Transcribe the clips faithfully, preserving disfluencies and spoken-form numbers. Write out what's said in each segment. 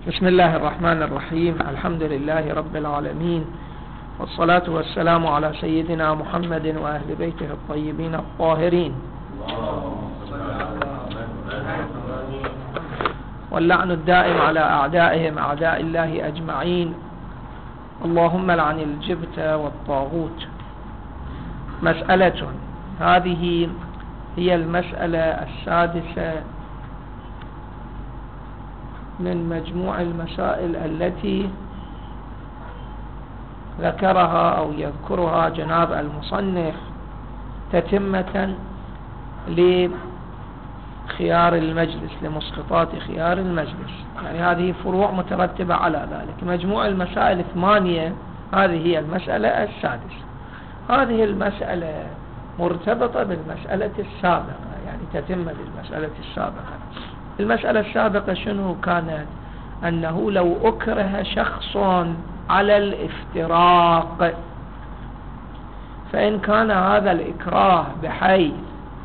بسم الله الرحمن الرحيم. الحمد لله رب العالمين، والصلاة والسلام على سيدنا محمد وأهل بيته الطيبين الطاهرين، واللعن الدائم على أعدائهم أعداء الله أجمعين. اللهم لعن الجبت والطاغوت. مسألة، هذه هي المسألة السادسة من مجموع المسائل التي ذكرها أو يذكرها جناب المصنف تتمة لخيار المجلس، لمسقطات خيار المجلس. يعني هذه فروع مترتبة على ذلك. مجموع المسائل ثمانية، هذه هي المسألة السادسة. هذه المسألة مرتبطة بالمسألة السابقة، يعني تتم للمسألة السابقة. المسألة السابقة شنو كانت؟ أنه لو أكره شخص على الافتراق، فإن كان هذا الإكراه بحيث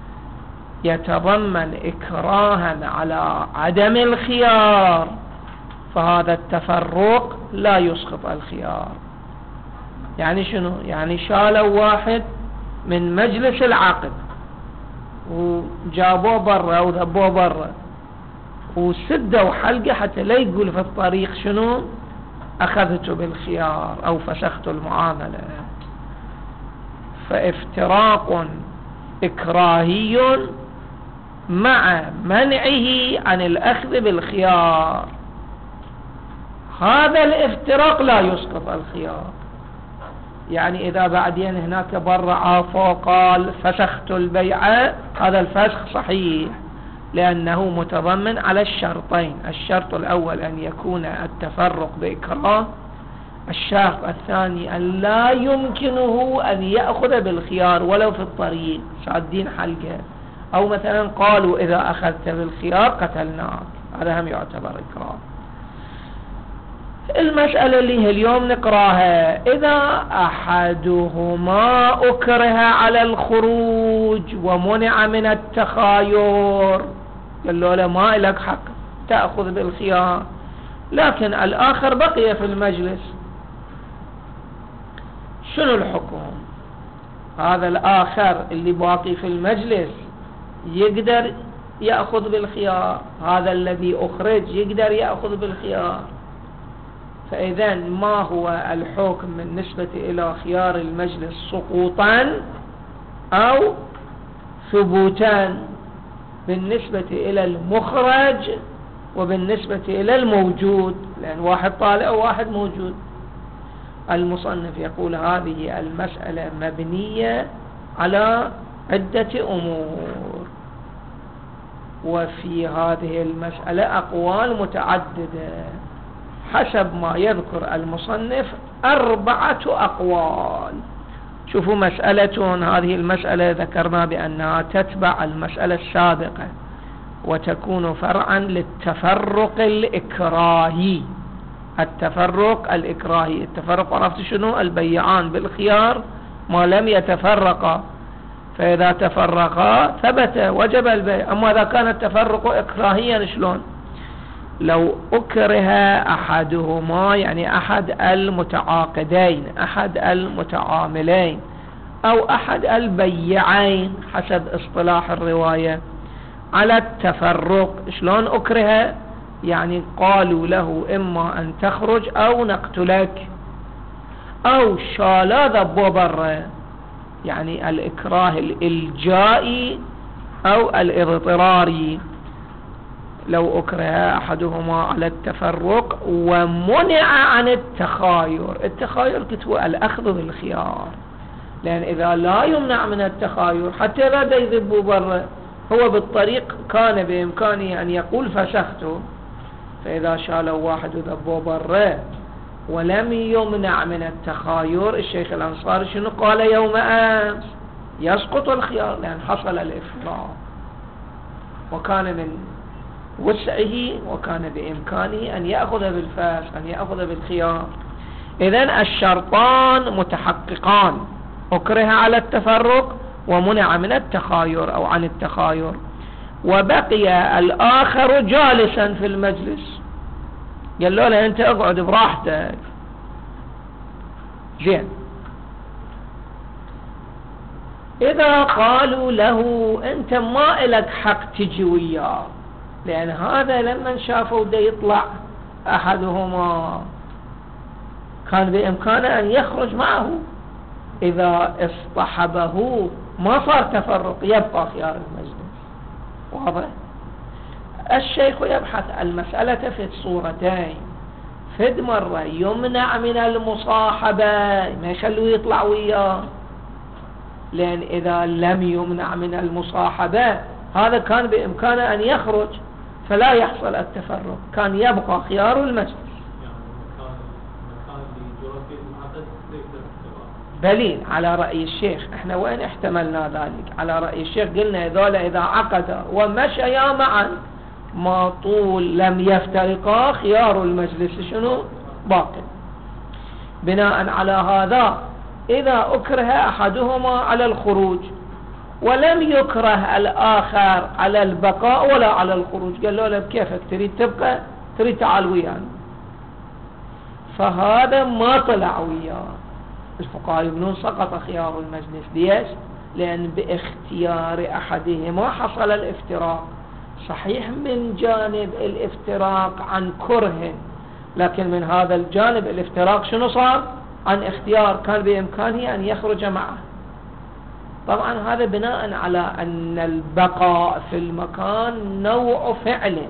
يتضمن إكراها على عدم الخيار، فهذا التفرق لا يسقط الخيار. يعني شنو؟ يعني شالوا واحد من مجلس العقد وجابوه برا أو ذبوه برا وسدوا حلقة حتى لا يقول في الطريق شنو؟ أخذت بالخيار أو فسخت المعاملة. فافتراق إكراهي مع منعه عن الأخذ بالخيار، هذا الافتراق لا يسقط الخيار. يعني إذا بعدين هناك برا عافى قال فسخت البيعة، هذا الفسخ صحيح لأنه متضمن على الشرطين. الشرط الأول أن يكون التفرق بإكراه، الشرط الثاني أن لا يمكنه أن يأخذ بالخيار ولو في الطريق شادين حلقة، أو مثلا قالوا إذا أخذت بالخيار قتلناك، هذا هم يعتبر إكراه. المسألة اللي هي اليوم نقراها، إذا أحدهما أكره على الخروج ومنع من التخاير، قالوا له ما لك حق تأخذ بالخيار، لكن الآخر بقي في المجلس، شنو الحكم؟ هذا الآخر اللي باقي في المجلس يقدر يأخذ بالخيار، هذا الذي أخرج يقدر يأخذ بالخيار. فإذا ما هو الحكم بالنسبة إلى خيار المجلس؟ سقوطا أو ثبوتا بالنسبة إلى المخرج وبالنسبة إلى الموجود، لأن واحد طالع وواحد موجود. المصنف يقول هذه المسألة مبنية على عدة أمور، وفي هذه المسألة أقوال متعددة حسب ما يذكر المصنف أربعة أقوال. شوفوا، مسألة هذه المسألة ذكرنا بأنها تتبع المسألة السابقة وتكون فرعا للتفرق الإكراهي. التفرق الإكراهي، التفرق عرفت شنو؟ البيعان بالخيار ما لم يتفرقا، فإذا تفرقا ثبت وجب البيع. أما إذا كان التفرق إكراهيا شلون؟ لو أكره أحدهما، يعني أحد المتعاقدين، أحد المتعاملين، أو أحد البيعين حسب اصطلاح الرواية، على التفرق. شلون أكره؟ يعني قالوا له إما أن تخرج أو نقتلك، أو شالا ذبوا برا، يعني الإكراه الإلجائي أو الاضطراري. لو أكره أحدهما على التفرق ومنع عن التخاير، التخاير كتبوا الأخذ بالخيار، لأن إذا لا يمنع من التخاير حتى لا يذبوا برا، هو بالطريق كان بإمكانه أن يقول فسخته، فإذا شالوا واحد وذبوا برا ولم يمنع من التخاير، الشيخ الأنصاري شنو قال يوم أمس؟ يسقط الخيار، لأن حصل الإفراط وكان من وسعه وكان بإمكانه أن يأخذ بالفسخ، أن يأخذ بالخيار. إذن الشرطان متحققان، أكره على التفرق ومنع من التخاير أو عن التخاير، وبقي الآخر جالسا في المجلس، قالوا له أنت اقعد براحتك. زين، إذا قالوا له أنت ما إلك حق تجي وياه، لأن هذا لما شافوا دا يطلع أحدهما كان بإمكانه أن يخرج معه، إذا اصطحبه ما صار تفرق، يبقى خيار المجلس. واضح؟ الشيخ يبحث المسألة في صورتين، فد مرة يمنع من المصاحبة، ما يخلوه يطلع وياه، لأن إذا لم يمنع من المصاحبة هذا كان بإمكانه أن يخرج فلا يحصل التفرق، كان يبقى خيار المجلس. دليل على رأي الشيخ، احنا وين احتملنا ذلك؟ على رأي الشيخ قلنا إذا إذا عقد ومشيا معا ما طول لم يفترقا خيار المجلس شنو؟ باقي. بناء على هذا إذا أكره أحدهما على الخروج ولم يكره الآخر على البقاء ولا على الخروج، قال له بكيفك تريد تبقى تريد تعال ويانا، فهذا ما طلع وياه، الفقهاء يقولون سقط خيار المجلس. ليش؟ لأن باختيار أحدهما حصل الافتراق، صحيح من جانب الافتراق عن كره، لكن من هذا الجانب الافتراق شنو صار؟ عن اختيار، كان بإمكانه أن يخرج معه. طبعا هذا بناء على أن البقاء في المكان نوع فعل،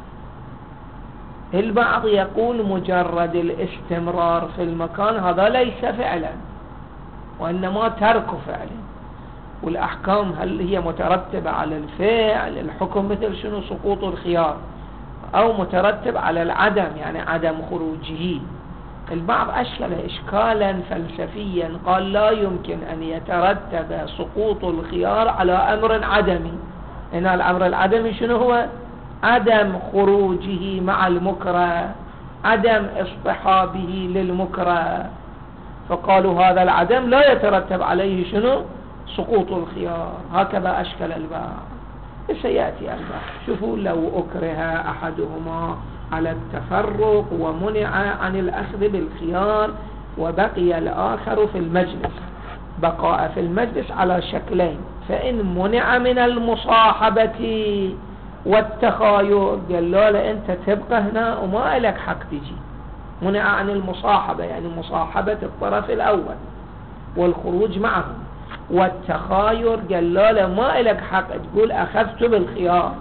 البعض يقول مجرد الاستمرار في المكان هذا ليس فعلا وإنما ترك فعل، والأحكام هل هي مترتبة على الفعل؟ الحكم مثل شنو؟ سقوط الخيار، أو مترتب على العدم يعني عدم خروجه. البعض أشكل إشكالا فلسفيا، قال لا يمكن أن يترتب سقوط الخيار على أمر عدمي، إن الأمر العدمي شنو هو؟ عدم خروجه مع المكره، عدم اصطحابه للمكره، فقالوا هذا العدم لا يترتب عليه شنو؟ سقوط الخيار. هكذا أشكل البعض. سيأتي البعض. شوفوا لو أكره أحدهما على التفرق ومنع عن الأخذ بالخيار وبقي الآخر في المجلس، بقاء في المجلس على شكلين، فإن منع من المصاحبة والتخاير، قال له أنت تبقى هنا وما لك حق تجي، منع عن المصاحبة يعني مصاحبة الطرف الأول والخروج معه، والتخاير قال له ما لك حق تقول أخذت بالخيار،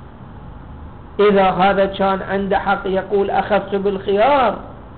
إذا هذا كان عنده حق يقول أخذت بالخيار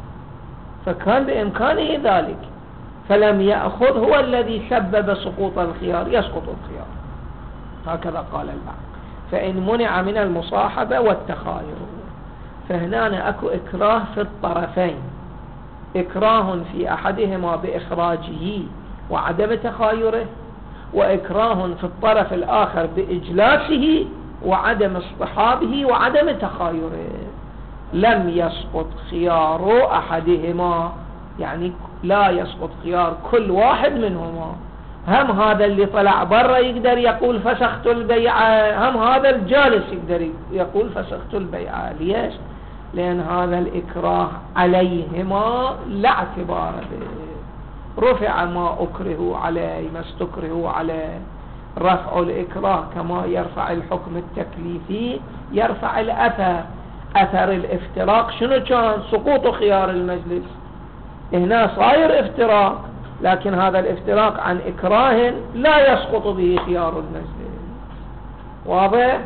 فكان بإمكانه ذلك، فلم يأخذ، هو الذي سبب سقوط الخيار، يسقط الخيار. هكذا قال البعض. فإن منع من المصاحبة والتخاير، فهنا أكو إكراه في الطرفين، إكراه في أحدهما بإخراجه وعدم تخايره، وإكراه في الطرف الآخر بإجلاسه وعدم اصطحابه وعدم تخايره. لم يسقط خيار أحدهما، يعني لا يسقط خيار كل واحد منهما، هم هذا اللي طلع برا يقدر يقول فسخت البيعة، هم هذا الجالس يقدر يقول فسخت البيعة. ليش؟ لأن هذا الإكراه عليهما لا اعتبار به، رفع ما أكره عليه، ما استكره عليه. رفع الإكراه كما يرفع الحكم التكليفي يرفع الأثر، أثر الافتراق شنو كان؟ سقوط خيار المجلس. هنا صاير افتراق، لكن هذا الافتراق عن إكراه لا يسقط به خيار المجلس. واضح؟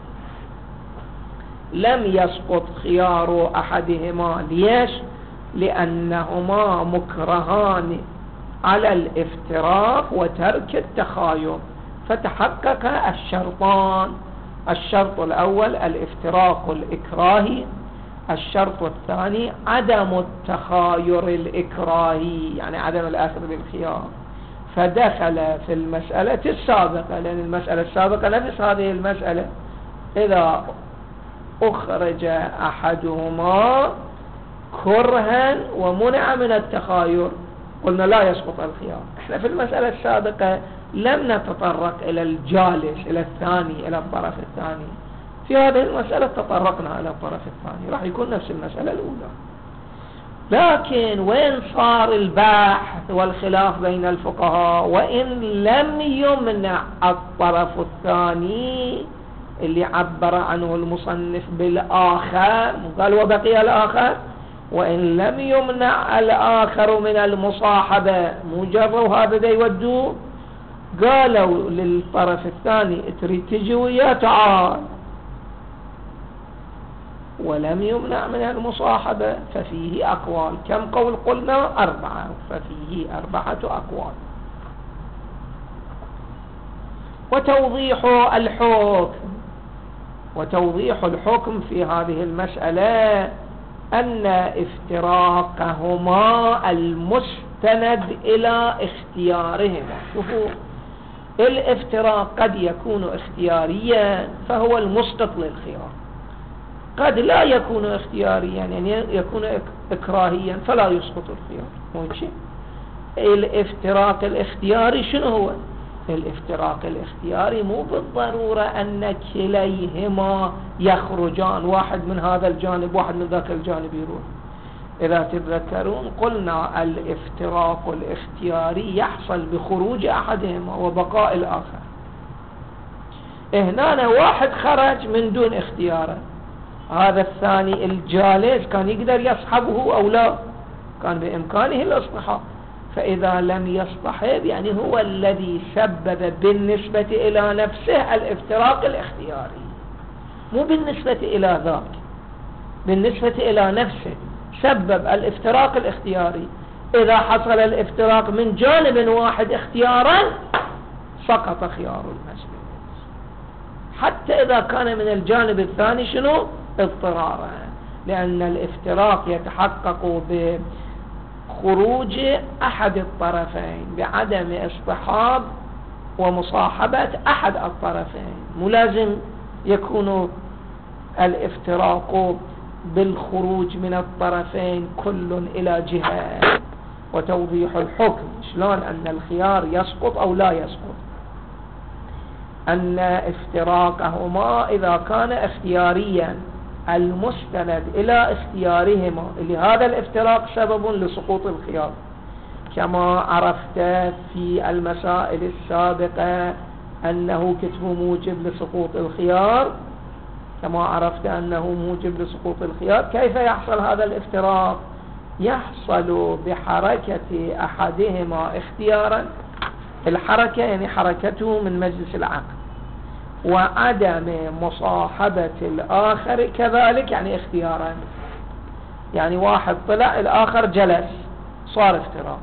لم يسقط خيار أحدهما. ليش؟ لأنهما مكرهان على الافتراق وترك التخاير، فتحقق الشرطان. الشرط الأول الافتراق الإكراهي، الشرط الثاني عدم التخاير الإكراهي يعني عدم الأخذ بالخيار. فدخل في المسألة السابقة، لأن المسألة السابقة نفس هذه المسألة، إذا أخرج أحدهما كرها ومنع من التخاير قلنا لا يسقط الخيار. احنا في المسألة السابقة لم نتطرق إلى الجالس، إلى الثاني، إلى الطرف الثاني، في هذه المسألة تطرقنا إلى الطرف الثاني، راح يكون نفس المسألة الأولى. لكن وين صار البحث والخلاف بين الفقهاء؟ وإن لم يمنع الطرف الثاني اللي عبر عنه المصنف بالآخر، قال وبقي الآخر، وإن لم يمنع الآخر من المصاحبة، مجرد هذا يودوه، قالوا للطرف الثاني تريد تجي وياه تعال، ولم يمنع من المصاحبة، ففيه أقوال. كم قول قلنا؟ أربعة، ففيه أربعة أقوال. وتوضيح الحكم وتوضيح الحكم في هذه المسألة أن افتراقهما المستند إلى اختيارهما. شوفوا، الافتراق قد يكون اختياريا فهو المسقط للخيار، قد لا يكون اختياريا يعني يكون إكراهيا فلا يسقط الخيار. ماشي. الافتراق الاختياري شنو هو؟ الافتراق الاختياري مو بالضرورة أن كليهما يخرجان، واحد من هذا الجانب واحد من ذاك الجانب يروح. إذا تتذكرون قلنا الافتراق الاختياري يحصل بخروج أحدهما وبقاء الآخر. هنا واحد خرج من دون اختياره، هذا الثاني الجالس كان يقدر يصحبه أو لا، كان بإمكانه الاصطحاب. فإذا لم يصطحب يعني هو الذي سبب بالنسبة إلى نفسه الافتراق الاختياري، مو بالنسبة إلى ذاك، بالنسبة إلى نفسه سبب الافتراق الاختياري. إذا حصل الافتراق من جانب واحد اختيارا سقط خيار المجلس، حتى إذا كان من الجانب الثاني شنو؟ اضطرارا، لأن الافتراق يتحقق بخروج أحد الطرفين بعدم اصطحاب ومصاحبة أحد الطرفين، مو لازم يكون الافتراق بالخروج من الطرفين كل إلى جهة. وتوضيح الحكم شلون أن الخيار يسقط أو لا يسقط، أن افتراقهما إذا كان اختياريا المستند إلى اختيارهما، اللي هذا الافتراق سبب لسقوط الخيار، كما عرفت في المسائل السابقة أنه كتب موجب لسقوط الخيار، كما عرفت أنه موجب لسقوط الخيار. كيف يحصل هذا الافتراق؟ يحصل بحركة أحدهما اختيارا، الحركة يعني حركته من مجلس العقد، وعدم مصاحبة الآخر كذلك يعني اختيارا، يعني واحد طلع الآخر جلس صار افتراق.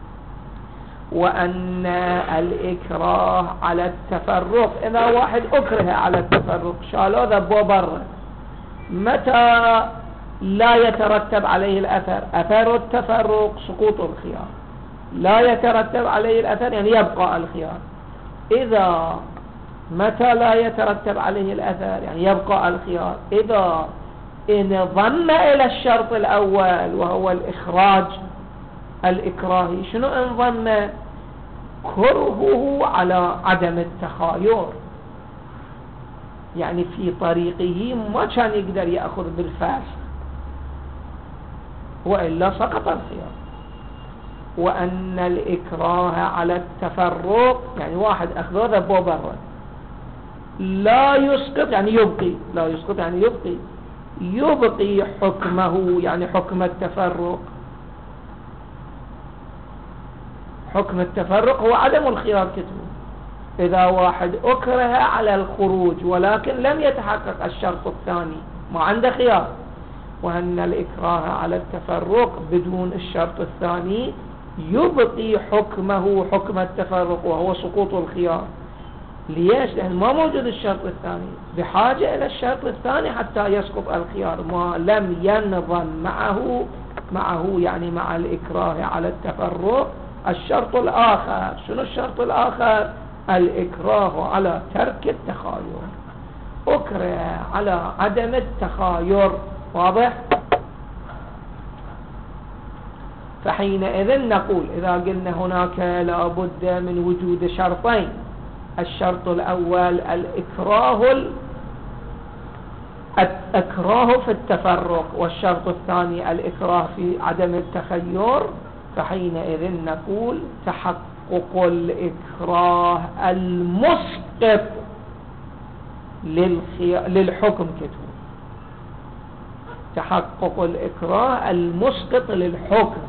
وأن الإكراه على التفرق، إذا واحد أكره على التفرق شالوه ذبوه برا، متى لا يترتب عليه الأثر؟ أثر التفرق سقوط الخيار، لا يترتب عليه الأثر يعني يبقى الخيار. إذا متى لا يترتب عليه الأثر يعني يبقى الخيار؟ إذا انضم إلى الشرط الأول وهو الإخراج الإكراهي. شنو انضم؟ كرهه على عدم التخاير، يعني في طريقه ما كان يقدر يأخذ بالفاسق وإلا سقط الخيار. وأن الإكراه على التفرق يعني واحد أخذه ذبوه برا، لا يسقط يعني يبقي، لا يسقط يعني يبقي، يبقي حكمه يعني حكم التفرق. حكم التفرق هو عدم الخيار كتبه. إذا واحد أكره على الخروج ولكن لم يتحقق الشرط الثاني ما عنده خيار، وأن الإكراه على التفرق بدون الشرط الثاني يبقي حكمه حكم التفرق وهو سقوط الخيار. ليش؟ لأن ما موجود الشرط الثاني، بحاجة إلى الشرط الثاني حتى يسقط الخيار، ما لم ينظم معه معه يعني مع الإكراه على التفرق الشرط الآخر. شنو الشرط الآخر؟ الإكراه على ترك التخاير، أكره على عدم التخاير. واضح؟ فحينئذ نقول إذا قلنا هناك لابد من وجود شرطين، الشرط الأول الإكراه الإكراه في التفرق والشرط الثاني الإكراه في عدم التخير، فحينئذ نقول تحقق الإكراه المسقط للحكم كتب، تحقق الإكراه المسقط للحكم.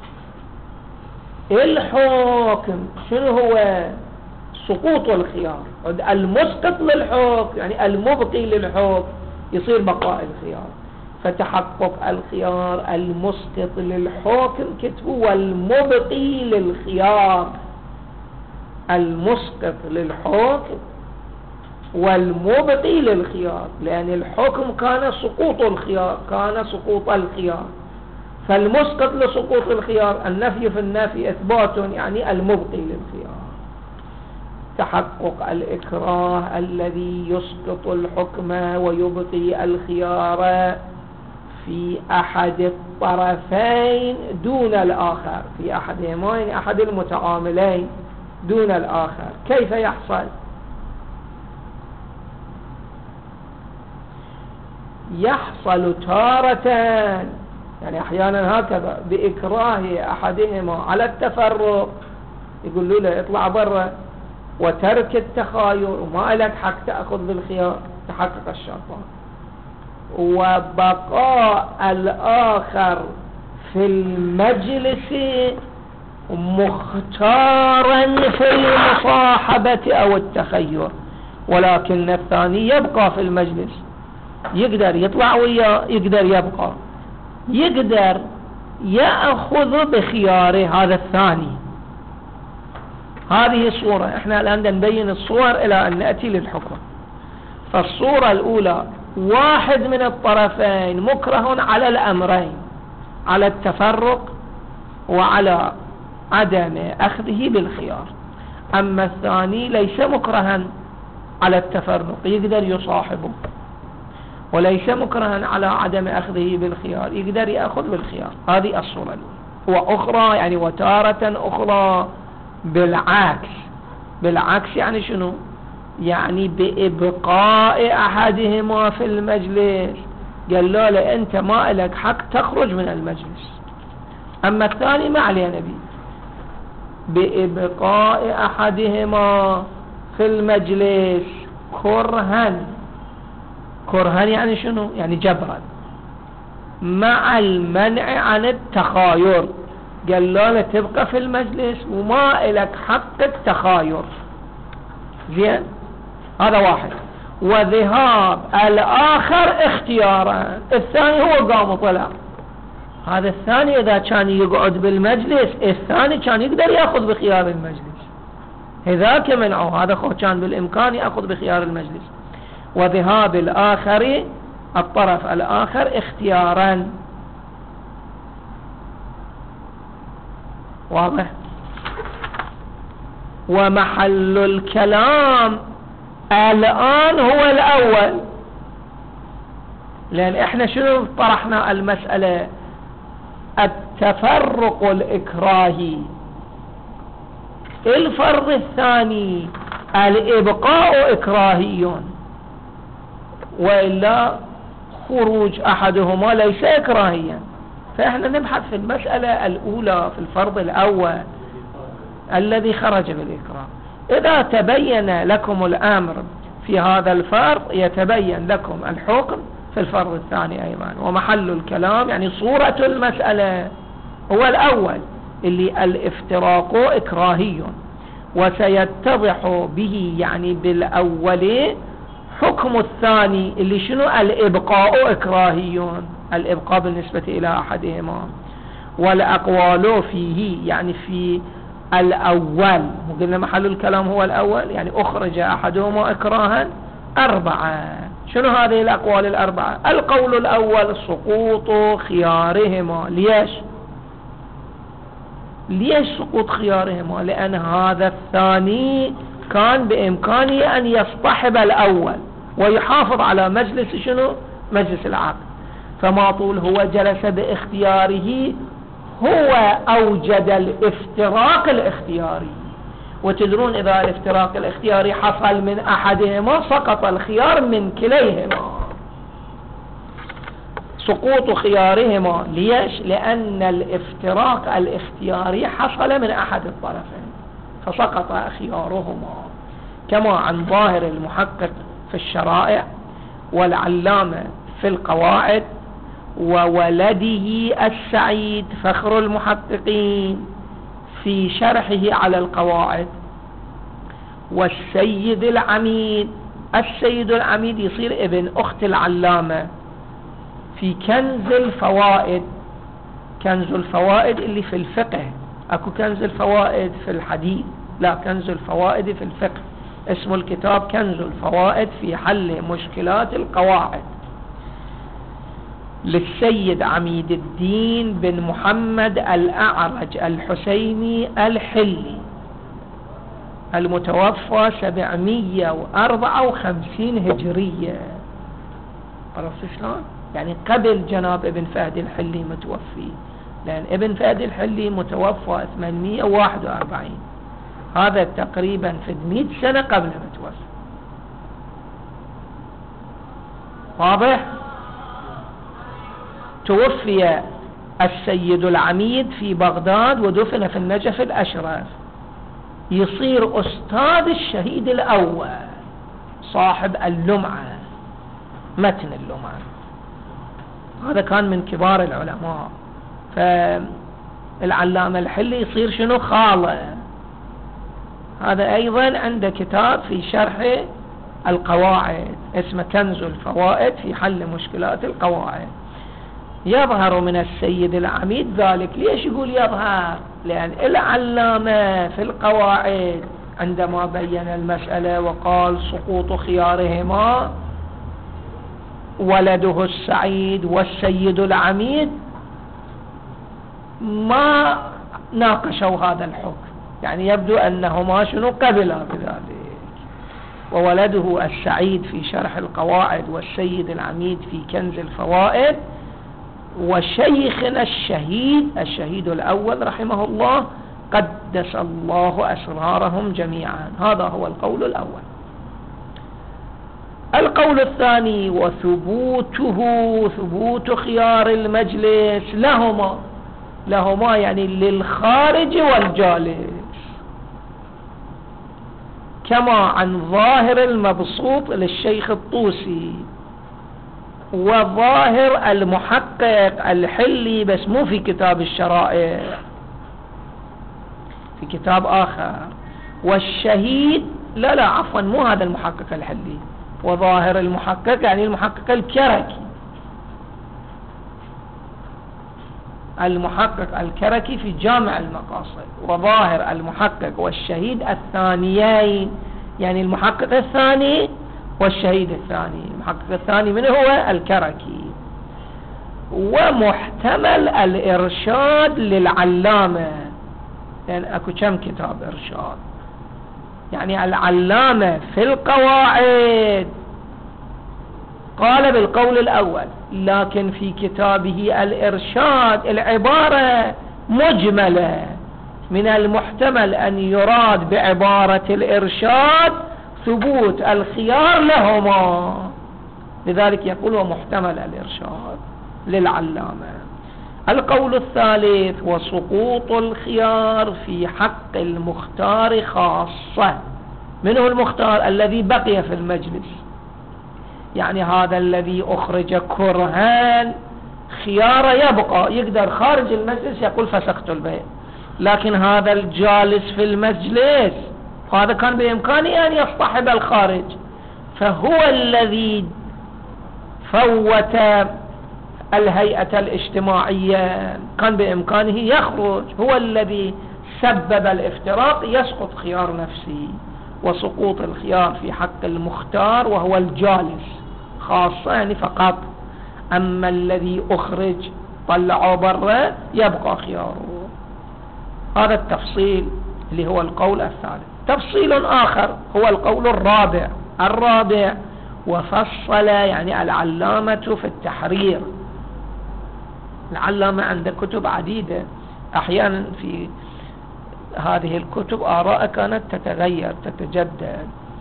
الحكم شنو هو؟ سقوط الخيار. المسقط للحكم يعني المبقي للحكم يصير بقاء الخيار، فتحقق الخيار المسقط للحكم كتبه والمبقي للخيار، المسقط للحكم والمبقي للخيار، لأن الحكم كان سقوط الخيار، كان سقوط الخيار، فالمسقط لسقوط الخيار النفي في النفي إثبات يعني المبقي للخيار. تحقق الإكراه الذي يسقط الحكم ويبقي الخيار في أحد الطرفين دون الآخر، في أحدهما يعني أحد المتعاملين دون الآخر. كيف يحصل؟ يحصل تارة، يعني أحيانا هكذا بإكراه أحدهما على التفرق، يقول له لا اطلع برا، وترك التخاير وما لك حق تأخذ بالخيار، تحقق الشرطان. وبقاء الآخر في المجلس مختارا في المصاحبة أو التخير، ولكن الثاني يبقى في المجلس، يقدر يطلع وياه، يقدر يبقى، يقدر يأخذ بخياره هذا الثاني. هذه الصورة. احنا الآن نبين الصور إلى أن نأتي للحكم. فالصورة الأولى واحد من الطرفين مكره على الأمرين، على التفرق وعلى عدم أخذه بالخيار. أما الثاني ليس مكرها على التفرق، يقدر يصاحبه، وليس مكرها على عدم أخذه بالخيار، يقدر يأخذ بالخيار. هذه الصورة الأولى. وأخرى يعني وتارة أخرى بالعكس. بالعكس يعني شنو؟ يعني بإبقاء أحدهما في المجلس، قال له لا أنت ما لك حق تخرج من المجلس، أما الثاني ما عليه نبي. بإبقاء أحدهما في المجلس كرها. كرها يعني شنو؟ يعني جبرا، مع المنع عن التخاير، قال له لا تبقى في المجلس وما لك حق التخاير. زين، هذا واحد. وذهاب الآخر اختيارا، الثاني هو قام وطلع. هذا الثاني إذا كان يقعد بالمجلس، الثاني كان يقدر يأخذ بخيار المجلس، هذاك منعه، هذا كان بالإمكان يأخذ بخيار المجلس. وذهاب الآخر الطرف الآخر اختيارا. واضح؟ ومحل الكلام الآن هو الأول، لأن احنا شنو طرحنا المسألة؟ التفرق الإكراهي. الفرض الثاني الإبقاء إكراهي، وإلا خروج أحدهما ليس إكراهيا. فإحنا نبحث في المسألة الأولى في الفرض الأول الذي خرج بالإكراه. إذا تبين لكم الأمر في هذا الفرض يتبين لكم الحكم في الفرض الثاني أيضا. ومحل الكلام يعني صورة المسألة هو الأول اللي الافتراق إكراهي، وسيتضح به يعني بالأول حكم الثاني اللي شنو؟ الإبقاء إكراهي، الإبقاء بالنسبة إلى أحدهما. والأقوال فيه يعني في الأول، قلنا محل الكلام هو الأول يعني أخرج أحدهما إكراها أربعة. شنو هذه الأقوال الأربعة؟ القول الأول سقوط خيارهما. ليش؟ ليش سقوط خيارهما؟ لأن هذا الثاني كان بإمكانه أن يصطحب الأول ويحافظ على مجلس شنو؟ مجلس العقد. فما طول هو جلس باختياره هو أوجد الافتراق الاختياري. وتدرون إذا الافتراق الاختياري حصل من أحدهما سقط الخيار من كليهما. سقوط خيارهما. ليش؟ لأن الافتراق الاختياري حصل من أحد الطرفين فسقط خيارهما، كما عن ظاهر المحقق في الشرائع والعلامة في القواعد وولده السعيد فخر المحققين في شرحه على القواعد، والسيد العميد. السيد العميد يصير ابن أخت العلامة في كنز الفوائد. كنز الفوائد اللي في الفقه، اكو كنز الفوائد في الحديث، لا، كنز الفوائد في الفقه، اسم الكتاب كنز الفوائد في حل مشكلات القواعد. للسيد عميد الدين بن محمد الأعرج الحسيني الحلي المتوفى سبعمية وأربعة وخمسين هجرية. عرفتوا شلون؟ يعني قبل جناب ابن فهد الحلي متوفي، لأن ابن فهد الحلي متوفى ثمانمية وواحد وأربعين، هذا تقريبا في مئة سنة قبل متوفى. واضح؟ توفي السيد العميد في بغداد ودفن في النجف الأشرف. يصير أستاذ الشهيد الأول صاحب اللمعة، متن اللمعة، هذا كان من كبار العلماء. فالعلامة الحلي يصير شنو؟ خاله. هذا أيضا عنده كتاب في شرح القواعد اسمه كنز الفوائد في حل مشكلات القواعد. يظهر من السيد العميد ذلك. ليش يقول يظهر؟ لأن العلامة في القواعد عندما بين المسألة وقال سقوط خيارهما ولده السعيد والسيد العميد ما ناقشوا هذا الحكم، يعني يبدو أنهما شنو قبلا بذلك. وولده السعيد في شرح القواعد والسيد العميد في كنز الفوائد، وشيخنا الشهيد الشهيد الأول رحمه الله قدس الله أسرارهم جميعا. هذا هو القول الأول. القول الثاني وثبوته ثبوت خيار المجلس لهما. لهما يعني للخارج والجالس، كما عن ظاهر المبسوط للشيخ الطوسي وظاهر المحقق الحلي، بس مو في كتاب الشرائع، في كتاب آخر. والشهيد لا لا عفوا مو هذا المحقق الحلي، وظاهر المحقق يعني المحقق الكركي، المحقق الكركي في جامع المقاصد. وظاهر المحقق والشهيد الثانيين، يعني المحقق الثاني والشهيد الثاني. المحقق الثاني من هو؟ الكركي. ومحتمل الإرشاد للعلامة، لأن يعني أكو كم كتاب إرشاد، يعني العلامة في القواعد قال بالقول الأول، لكن في كتابه الإرشاد العبارة مجملة، من المحتمل أن يراد بعبارة الإرشاد ثبوت الخيار لهما، لذلك يقول ومحتمل الإرشاد للعلامة. القول الثالث وسقوط الخيار في حق المختار خاصة. من هو المختار؟ الذي بقي في المجلس، يعني هذا الذي أخرج كرها خيار يبقى، يقدر خارج المجلس يقول فسخت البيع، لكن هذا الجالس في المجلس هذا كان بإمكانه أن يصطحب الخارج، فهو الذي فوت الهيئة الاجتماعية، كان بإمكانه يخرج، هو الذي سبب الافتراق، يسقط خيار نفسه. وسقوط الخيار في حق المختار وهو الجالس خاصة، يعني فقط، أما الذي أخرج طلعوا برا يبقى خياره. هذا التفصيل اللي هو القول الثالث. تفصيل آخر هو القول الرابع. الرابع وفصل يعني العلامة في التحرير. العلامة عنده كتب عديدة، أحيانا في هذه الكتب آراء كانت تتغير تتجدد،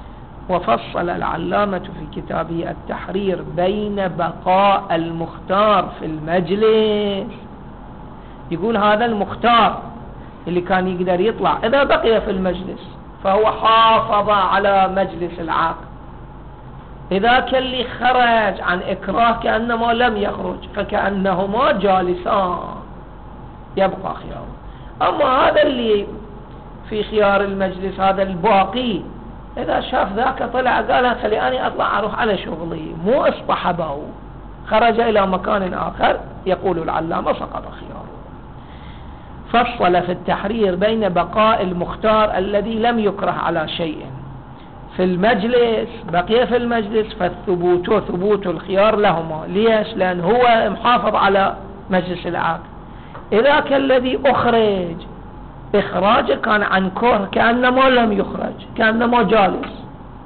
وفصل العلامة في كتابه التحرير بين بقاء المختار في المجلس، يقول هذا المختار اللي كان يقدر يطلع إذا بقي في المجلس فهو حافظ على مجلس العقد، إذا كان اللي خرج عن إكراه كأنما لم يخرج فكأنهما جالسان يبقى خياره. أما هذا اللي في خيار المجلس هذا الباقي إذا شاف ذاك طلع قال خليني أطلع أروح على شغلي، مو اصطحبه خرج إلى مكان آخر، يقول العلامة سقط خياره. فصل في التحرير بين بقاء المختار الذي لم يكره على شيء في المجلس، بقي في المجلس فالثبوت ثبوت الخيار لهما. ليش؟ لأن هو محافظ على مجلس العقد. إذا كان الذي أخرج إخراجه كان عن كره كأنما لم يخرج كأنما جالس،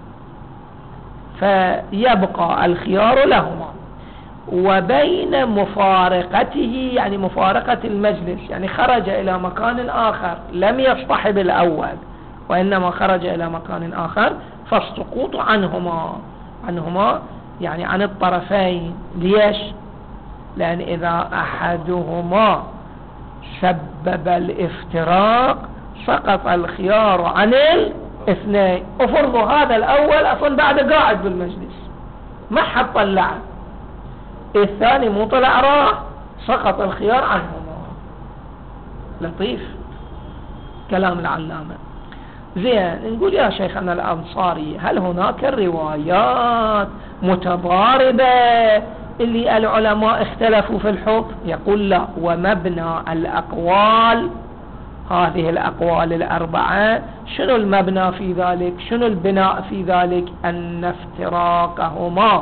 فيبقى الخيار لهما. وبين مفارقته يعني مفارقة المجلس، يعني خرج إلى مكان آخر لم يصطحب الأول وإنما خرج إلى مكان آخر، فالسقوط عنهما عنهما يعني عن الطرفين. ليش؟ لأن إذا أحدهما سبب الافتراق سقط الخيار عن الاثنين. افرضوا هذا الأول أصلا بعد قاعد بالمجلس ما حد طلعه، الثاني مو طلع راح، سقط الخيار عنهما. لطيف كلام العلامة. زين، نقول يا شيخنا الأنصاري هل هناك روايات متضاربة اللي العلماء اختلفوا في الحكم؟ يقول لا، ومبنى الأقوال هذه الأقوال الأربعة شنو المبنى في ذلك؟ شنو البناء في ذلك؟ أن افتراقهما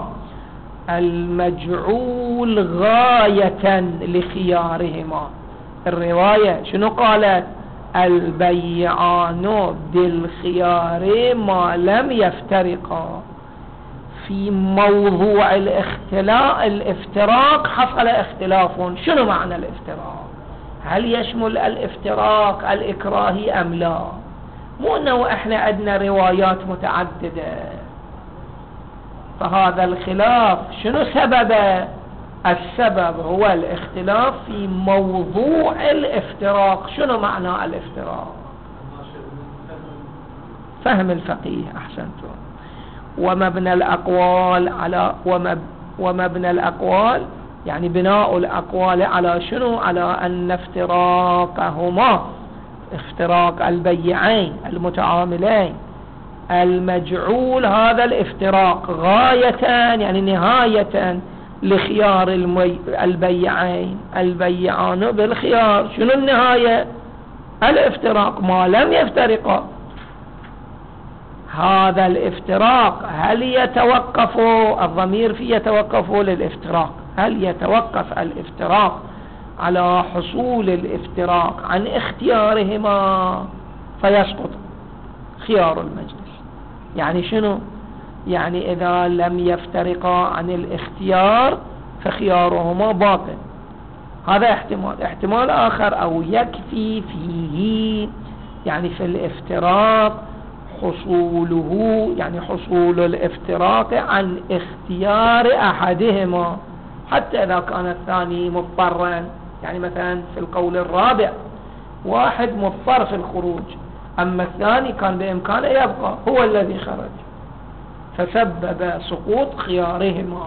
المجعول غاية لخيارهما. الرواية شنو قالت؟ البيعان بالخيار ما لم يفترقا. في موضوع الاختلاف الافتراق حصل اختلاف. شنو معنى الافتراق؟ هل يشمل الافتراق الإكراهي أم لا؟ مو أنه احنا عندنا روايات متعددة. فهذا الخلاف شنو سببه؟ السبب هو الاختلاف في موضوع الافتراق. شنو معنى الافتراق؟ فهم الفقيه. أحسنتم. ومبنى الأقوال على ومب ومبنى الأقوال يعني بناء الأقوال على شنو؟ على أن افتراقهما افتراق البيعين المتعاملين المجعول هذا الافتراق غاية يعني نهاية لخيار المي... البيعين البيعان بالخيار. شنو النهاية؟ الافتراق ما لم يفترقا. هذا الافتراق هل يتوقف الضمير فيه يتوقف للافتراق هل يتوقف الافتراق على حصول الافتراق عن اختيارهما فيسقط خيار المجلس. يعني شنو؟ يعني إذا لم يفترقا عن الاختيار فخيارهما باطل. هذا احتمال. احتمال آخر أو يكفي فيه يعني في الافتراق حصوله يعني حصول الافتراق عن اختيار أحدهما حتى إذا كان الثاني مضطرا. يعني مثلا في القول الرابع واحد مضطر في الخروج أما الثاني كان بإمكانه يبقى، هو الذي خرج فسبب سقوط خيارهما.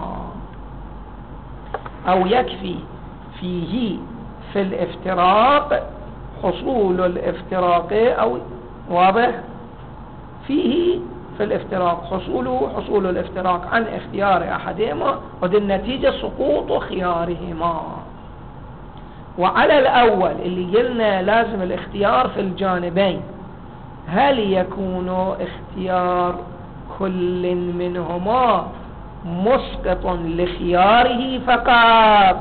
أو يكفي فيه في الافتراق حصول الافتراق أو واضح فيه في الافتراق حصوله حصول الافتراق عن اختيار أحدهما ودي النتيجة سقوط خيارهما. وعلى الأول اللي قلنا لازم الاختيار في الجانبين، هل يكون اختيار كل منهما مسقط لخياره فقط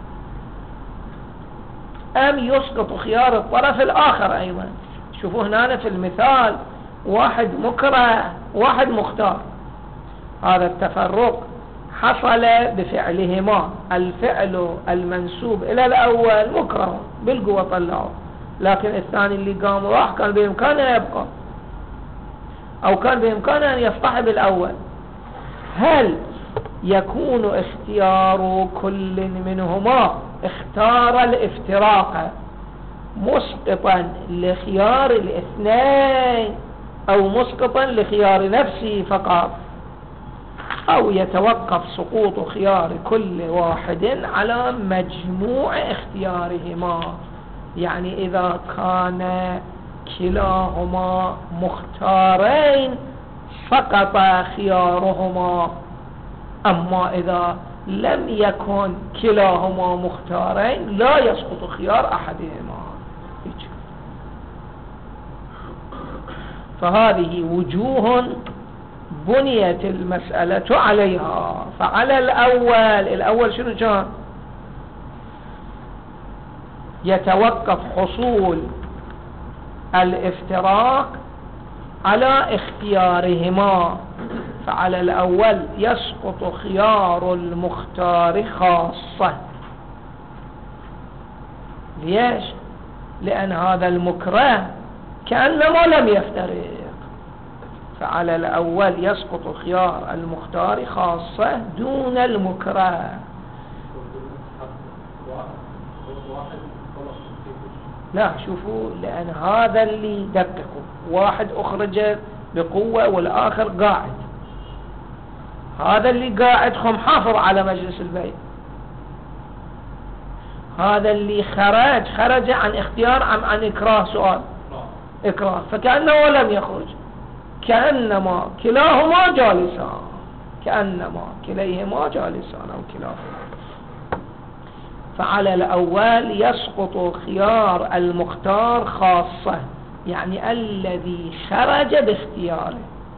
أم يسقط خيار الطرف الآخر أيضا؟ شوفوا هنا في المثال واحد مكره واحد مختار، هذا التفرق حصل بفعلهما. الفعل المنسوب إلى الأول مكره بالقوة طلعه، لكن الثاني اللي قام راح كان بإمكانه يبقى. أو كان بإمكانه أن يصطحب الأول، هل يكون اختيار كل منهما اختار الافتراق مسقطا لخيار الاثنين أو مسقطا لخيار نفسه فقط، أو يتوقف سقوط خيار كل واحد على مجموع اختيارهما؟ يعني إذا كان كلاهما مختارين سقط خيارهما، أما إذا لم يكن كلاهما مختارين لا يسقط خيار أحدهما. فهذه وجوه بنيت المسألة عليها. فعلى الأول، الأول شنو كان؟ يتوقف حصول الافتراق على اختيارهما، فعلى الأول يسقط خيار المختار خاصة. ليش؟ لأن هذا المكره كأنما لم يفترق، فعلى الأول يسقط خيار المختار خاصة دون المكره. لا شوفوا، لأن هذا اللي دققوا، واحد أخرج بقوة والآخر قاعد، هذا اللي قاعد خم حافظ على مجلس البيع، هذا اللي خرج خرج عن اختيار عن, عن إكراه، سؤال إكراه، فكأنه لم يخرج، كأنما كلاهما جالسان، كأنما كليهما جالسان أو كلاهما. فعلى الأول يسقط خيار المختار خاصة، يعني الذي خرج باختياره،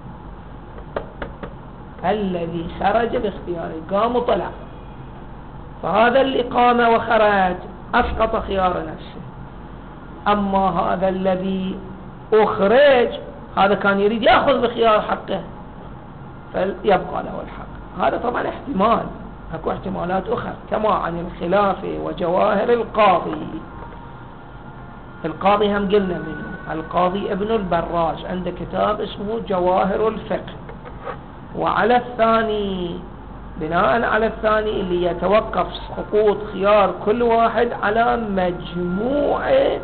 الذي خرج باختياره قام وطلع، فهذا اللي قام وخرج أسقط خيار نفسه. أما هذا الذي أخرج هذا كان يريد يأخذ بخيار حقه فيبقى له الحق. هذا طبعا احتمال، اكو احتمالات أخرى، كما عن الخلاف وجواهر القاضي. القاضي هم قلنا منه القاضي ابن البراج، عنده كتاب اسمه جواهر الفقه. وعلى الثاني، بناء على الثاني اللي يتوقف سقوط خيار كل واحد على مجموع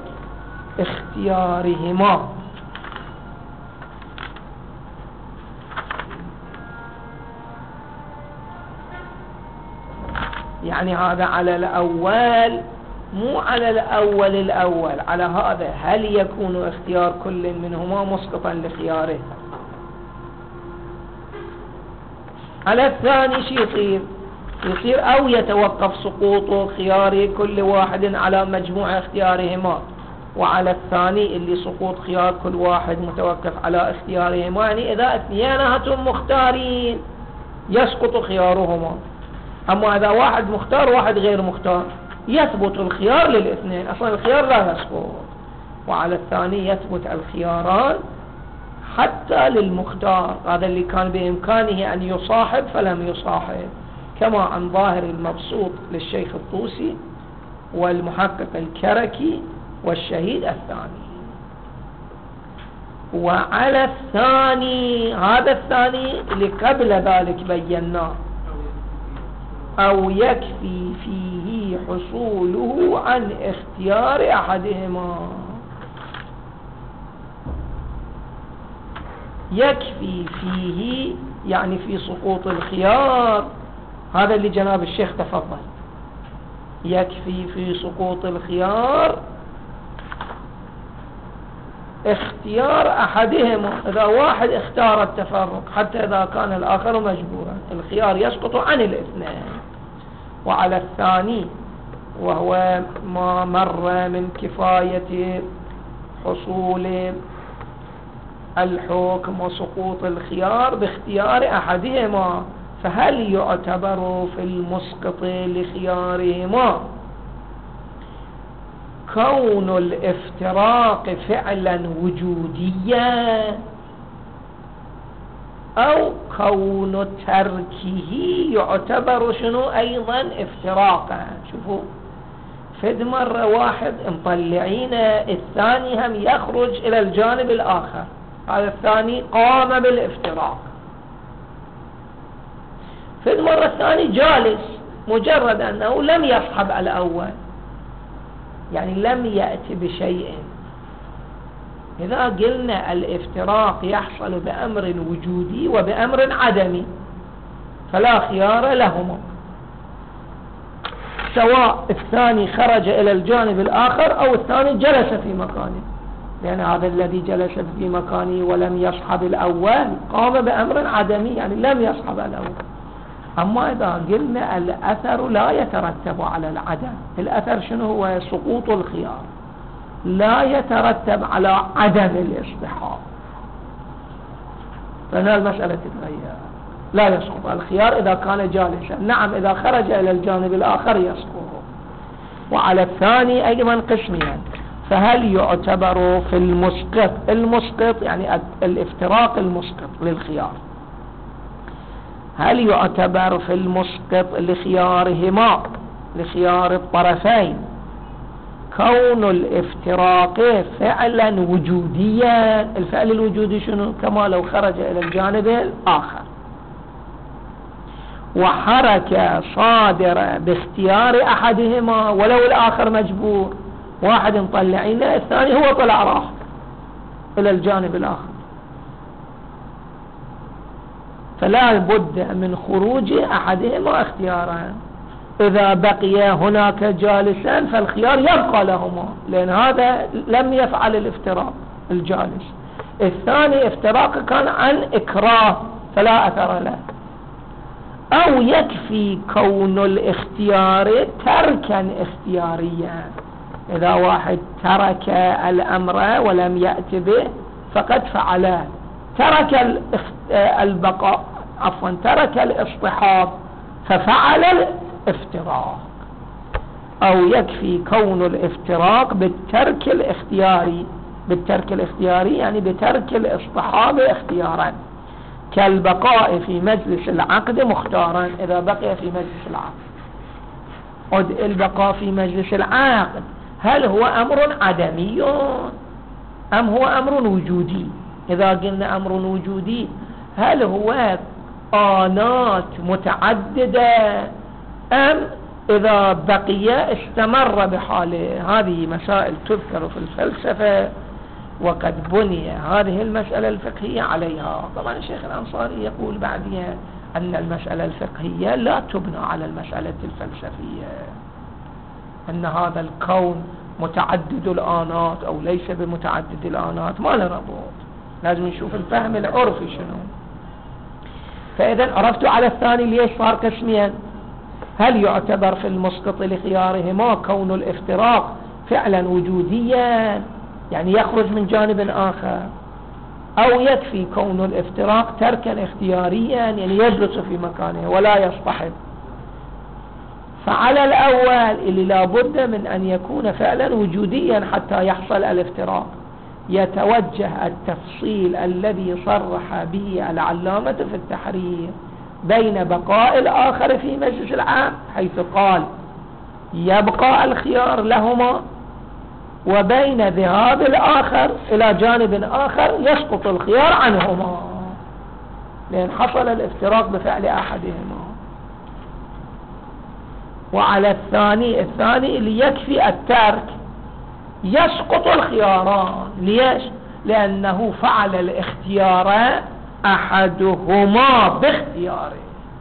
اختيارهما. يعني هذا على الأول، مو على الأول الأول، على هذا هل يكون اختيار كل منهما مسقطا لخياره. على الثاني شي يصير؟ يصير أو يتوقف سقوط خيار كل واحد على مجموع اختيارهما. وعلى الثاني اللي سقوط خيار كل واحد متوقف على اختيارهما، يعني إذا اثنيناتهم مختارين يسقط خيارهما. أما إذا واحد مختار واحد غير مختار يثبت الخيار للاثنين، أصلا الخيار لا يسقط. وعلى الثاني يثبت الخياران حتى للمختار، هذا اللي كان بإمكانه أن يصاحب فلم يصاحب، كما عن ظاهر المبسوط للشيخ الطوسي والمحقق الكركي والشهيد الثاني. وعلى الثاني، هذا الثاني اللي قبل ذلك بيناه، أو يكفي فيه حصوله عن اختيار أحدهما. يكفي فيه يعني في سقوط الخيار، هذا اللي جناب الشيخ تفضل، يكفي في سقوط الخيار اختيار أحدهما. إذا واحد اختار التفرق حتى إذا كان الآخر مجبورا، الخيار يسقط عن الاثنين. وعلى الثاني، وهو ما مر من كفاية حصول الحكم وسقوط الخيار باختيار أحدهما، فهل يعتبر في المسقط لخيارهما كون الافتراق فعلا وجوديا، أو كون تركه يعتبر شنو أيضا افتراقا؟ شوفوا، فد مرة واحد مطلعين الثاني هم يخرج إلى الجانب الآخر، هذا الثاني قام بالافتراق. في المرة الثانية جالس، مجرد أنه لم يصحب الأول، يعني لم يأتي بشيء. إذا قلنا الافتراق يحصل بأمر وجودي وبأمر عدمي، فلا خيار لهما، سواء الثاني خرج إلى الجانب الآخر أو الثاني جلس في مكانه، لأن هذا الذي جلس في مكانه ولم يصحب الأول قام بأمر عدمي، يعني لم يصحب الأول. أما إذا قلنا الأثر لا يترتب على العدم، الأثر شنو هو؟ سقوط الخيار، لا يترتب على عدم الاصطحاب، فهنا المسألة تتغير، لا يسقط الخيار إذا كان جالسا. نعم إذا خرج إلى الجانب الآخر يسقط. وعلى الثاني أيضا قسميا، فهل يعتبر في المسقط، المسقط يعني الافتراق المسقط للخيار، هل يعتبر في المسقط لخيارهما، لخيار الطرفين، كون الافتراق فعلا وجوديا؟ الفعل الوجودي شنو؟ كما لو خرج إلى الجانب الآخر، وحركة صادرة باختيار أحدهما ولو الآخر مجبور. واحد مطلعين الثاني هو طلع راح إلى الجانب الآخر، فلا بد من خروج أحدهما اختيارا. إذا بقي هناك جالسا فالخيار يبقى لهما، لأن هذا لم يفعل الافتراق الجالس. الثاني افتراق كان عن إكراه فلا أثر له. أو يكفي كون الاختيار تركا اختياريا، إذا واحد ترك الأمر ولم يأت به فقد فعله، ترك البقاء عفوا ترك الاصطحاب ففعل الافتراق. أو يكفي كون الافتراق بالترك الاختياري، بالترك الاختياري يعني بترك الاصطحاب اختيارا، كالبقاء في مجلس العقد مختارا. إذا بقي في مجلس العقد، البقاء في مجلس العقد هل هو أمر عدمي أم هو أمر وجودي؟ إذا قلنا أمر وجودي، هل هو آنات متعددة أم إذا بقي استمر بحاله؟ هذه مسائل تذكر في الفلسفة، وقد بني هذه المسألة الفقهية عليها. طبعا الشيخ الأنصاري يقول بعدها أن المسألة الفقهية لا تبنى على المسألة الفلسفية، أن هذا الكون متعدد الآنات أو ليس بمتعدد الآنات ما له ربط، لازم نشوف الفهم العرفي شنو. فإذا عرفتوا على الثاني ليش صار قسميا، هل يعتبر في المسقط لخيارهما كون الافتراق فعلا وجوديا يعني يخرج من جانب آخر، أو يكفي كون الافتراق تركا اختياريا يعني يجلس في مكانه ولا يصطحب؟ فعلى الأول اللي لابد من أن يكون فعلا وجوديا حتى يحصل الافتراق، يتوجه التفصيل الذي صرح به العلامة في التحرير بين بقاء الآخر في مجلس العام حيث قال يبقى الخيار لهما، وبين ذهاب الآخر إلى جانب آخر يسقط الخيار عنهما، لأن حصل الافتراق بفعل أحدهما. وعلى الثاني الثاني ليكفي الترك يسقط الخياران. ليش؟ لأنه فعل الاختيار أحدهما باختياره،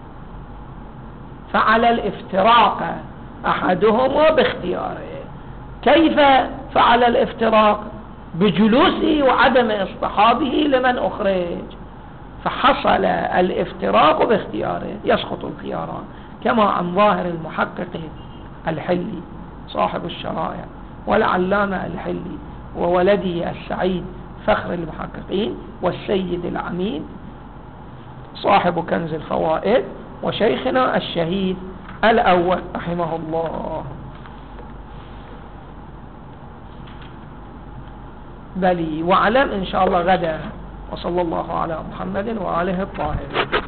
فعل الافتراق أحدهما باختياره. كيف فعل الافتراق؟ بجلوسه وعدم اصطحابه لمن أخرج، فحصل الافتراق باختياره يسقط الخياران، كما عن ظاهر المحقق الحلي صاحب الشرائع والعلامة الحلي وولده السعيد فخر المحققين والسيد العميد صاحب كنز الفوائد وشيخنا الشهيد الأول رحمه الله. بلي واعلم إن شاء الله غدا. وصلى الله على محمد وآله الطاهرين.